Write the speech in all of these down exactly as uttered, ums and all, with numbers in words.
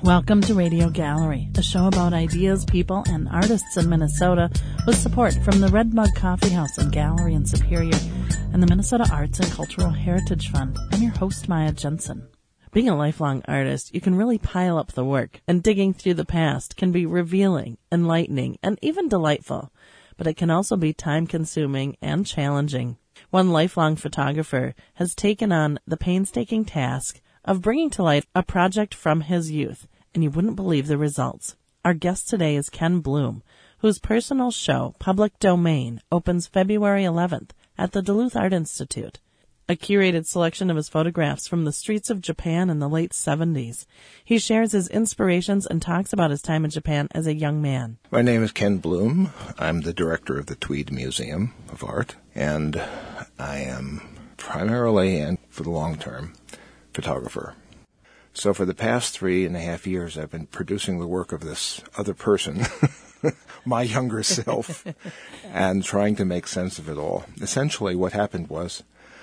Welcome to Radio Gallery, a show about ideas, people, and artists in Minnesota with support from the Red Mug Coffee House and Gallery in Superior and the Minnesota Arts and Cultural Heritage Fund. I'm your host, Maya Jensen. Being a lifelong artist, you can really pile up the work, and digging through the past can be revealing, enlightening, and even delightful. But it can also be time-consuming and challenging. One lifelong photographer has taken on the painstaking task of bringing to light a project from his youth, and you wouldn't believe the results. Our guest today is Ken Bloom, whose personal show, Public Domain, opens February eleventh at the Duluth Art Institute. A curated selection of his photographs from the streets of Japan in the late seventies. He shares his inspirations and talks about his time in Japan as a young man. My name is Ken Bloom. I'm the director of the Tweed Museum of Art, and I am primarily, and for the long term, photographer. So for the past three and a half years, I've been producing the work of this other person, my younger self, and trying to make sense of it all. Essentially, what happened was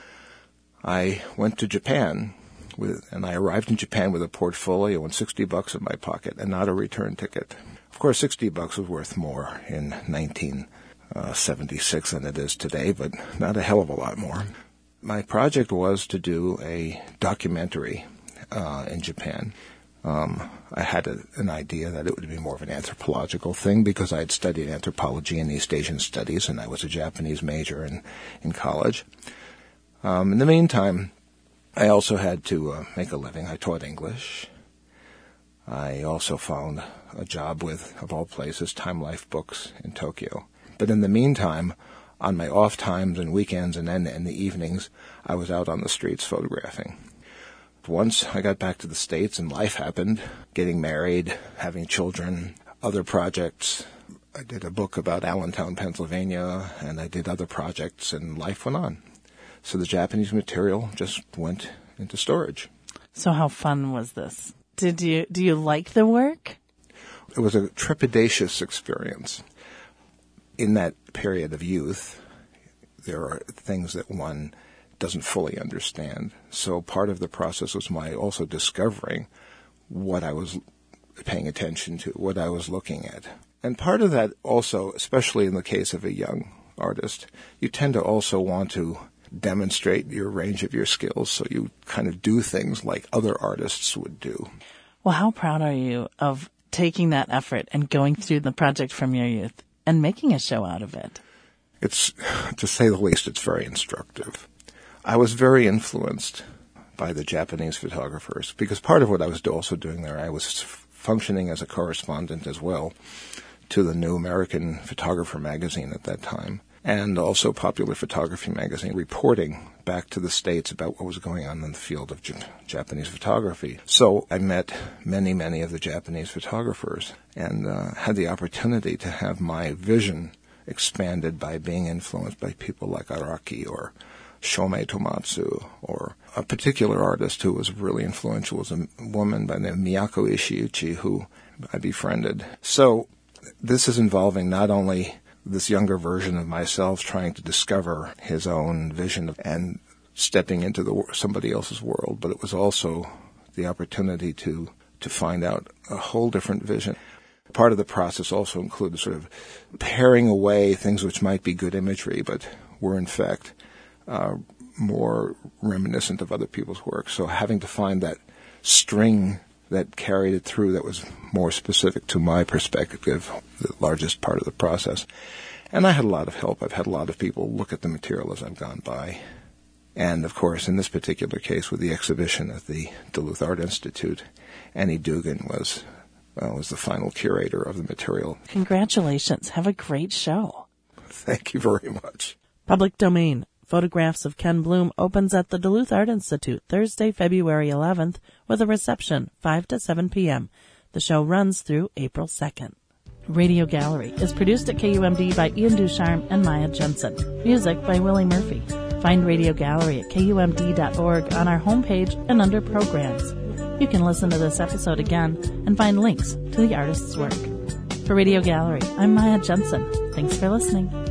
I went to Japan, with, and I arrived in Japan with a portfolio and sixty bucks in my pocket and not a return ticket. Of course, sixty bucks was worth more in nineteen seventy-six than it is today, but not a hell of a lot more. My project was to do a documentary uh, in Japan. Um, I had a, an idea that it would be more of an anthropological thing because I had studied anthropology and East Asian studies, and I was a Japanese major in, in college. Um, in the meantime, I also had to uh, make a living. I taught English. I also found a job with, of all places, Time Life Books in Tokyo. But in the meantime, on my off times and weekends and then in the evenings, I was out on the streets photographing. Once I got back to the States and life happened, getting married, having children, other projects. I did a book about Allentown, Pennsylvania, and I did other projects, and life went on. So the Japanese material just went into storage. So how fun was this? Did you do you like the work? It was a trepidatious experience. In that period of youth, there are things that one doesn't fully understand. So part of the process was my also discovering what I was paying attention to, what I was looking at. And part of that also, especially in the case of a young artist, you tend to also want to demonstrate your range of your skills, so you kind of do things like other artists would do. Well, how proud are you of taking that effort and going through the project from your youth and making a show out of it? It's, to say the least, it's very instructive. I was very influenced by the Japanese photographers because part of what I was also doing there, I was functioning as a correspondent as well to the New American Photographer magazine at that time, and also Popular Photography magazine, reporting back to the States about what was going on in the field of J- Japanese photography. So I met many, many of the Japanese photographers and uh, had the opportunity to have my vision expanded by being influenced by people like Araki or Shomei Tomatsu, or a particular artist who was really influential was a woman by the name of Miyako Ishiuchi, who I befriended. So this is involving not only this younger version of myself trying to discover his own vision and stepping into the somebody else's world, but it was also the opportunity to to find out a whole different vision. Part of the process also included sort of paring away things which might be good imagery, but were in fact uh, more reminiscent of other people's work. So having to find that string that carried it through that was more specific to my perspective, the largest part of the process. And I had a lot of help. I've had a lot of people look at the material as I've gone by. And, of course, in this particular case with the exhibition at the Duluth Art Institute, Annie Dugan was, well, was the final curator of the material. Congratulations. Have a great show. Thank you very much. Public Domain. Photographs of Ken Bloom opens at the Duluth Art Institute Thursday, February eleventh with a reception five to seven p.m. The show runs through April second. Radio Gallery is produced at K U M D by Ian Ducharme and Maya Jensen. Music by Willie Murphy. Find Radio Gallery at K U M D dot org on our homepage and under programs. You can listen to this episode again and find links to the artist's work. For Radio Gallery, I'm Maya Jensen. Thanks for listening.